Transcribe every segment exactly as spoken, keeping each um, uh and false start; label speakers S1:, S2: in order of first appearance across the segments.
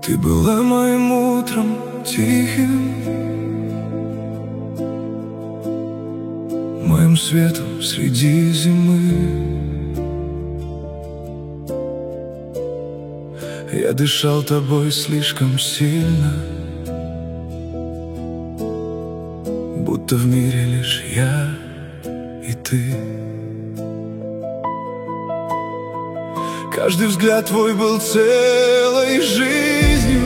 S1: Ты была моим утром тихим, моим светом среди зимы. Я дышал тобой слишком сильно, будто в мире лишь я и ты. Каждый взгляд твой был целой жизнью,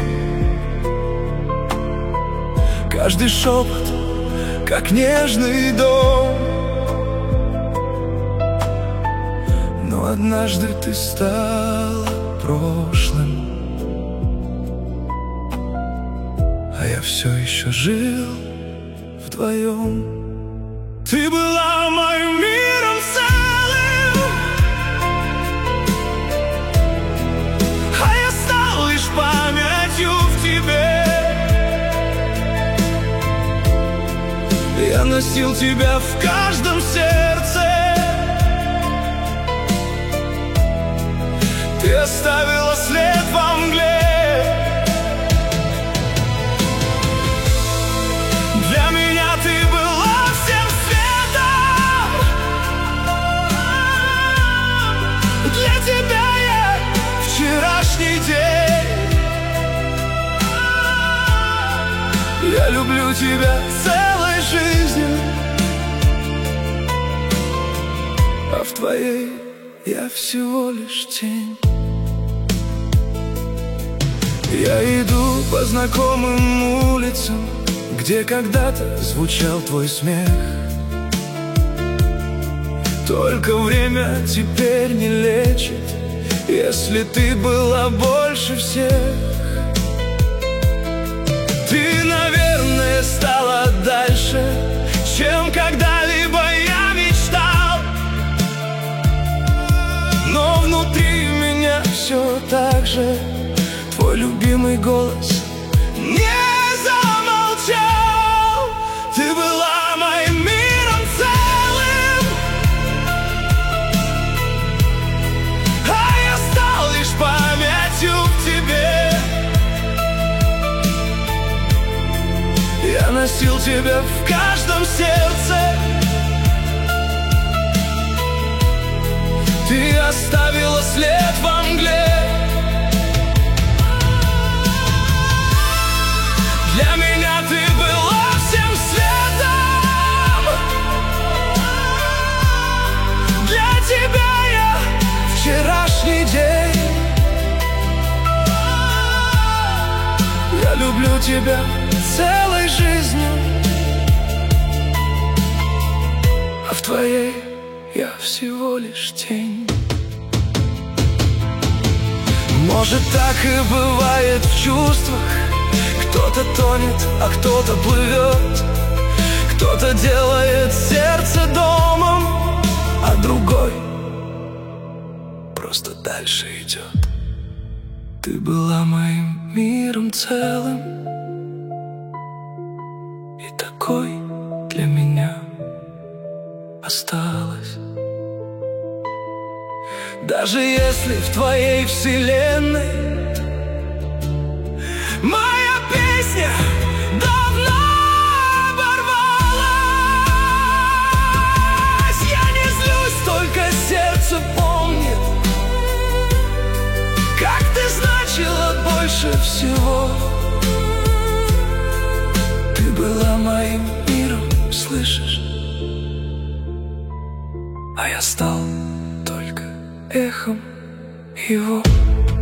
S1: каждый шепот, как нежный дом. Но однажды ты стала прошлым, а я все еще жил вдвоем. Ты была моим миром целым, а я стал лишь памятью в тебе. Я носил тебя в каждом сердце. Ты оставила след во мгле. Для меня ты была всем светом. Для тебя я вчерашний день. Я люблю тебя целой жизнью, а в твоей я всего лишь тень. Я иду по знакомым улицам, где когда-то звучал твой смех. Только время теперь не лечит, если ты была больше всех. Ты, наверное, стала дальше, чем когда-либо я мечтал. Но внутри меня все так же твой любимый голос не замолчал. Ты была моим миром целым, а я стал лишь памятью в тебе. Я носил тебя в каждом сердце. Ты оставила след во мгле. Для меня ты была всем светом. Для тебя я вчерашний день. Я люблю тебя целой жизнью, а в твоей я всего лишь тень. Может, так и бывает в чувствах. Кто-то тонет, а кто-то плывет. Кто-то делает сердце домом, а другой просто дальше идет. Ты была моим миром целым, и такой для меня осталась. Даже если в твоей вселенной моя песня давно оборвалась, я не злюсь, только сердце помнит, как ты значила больше всего. Ты была моим миром, слышишь? А я стал только эхом его.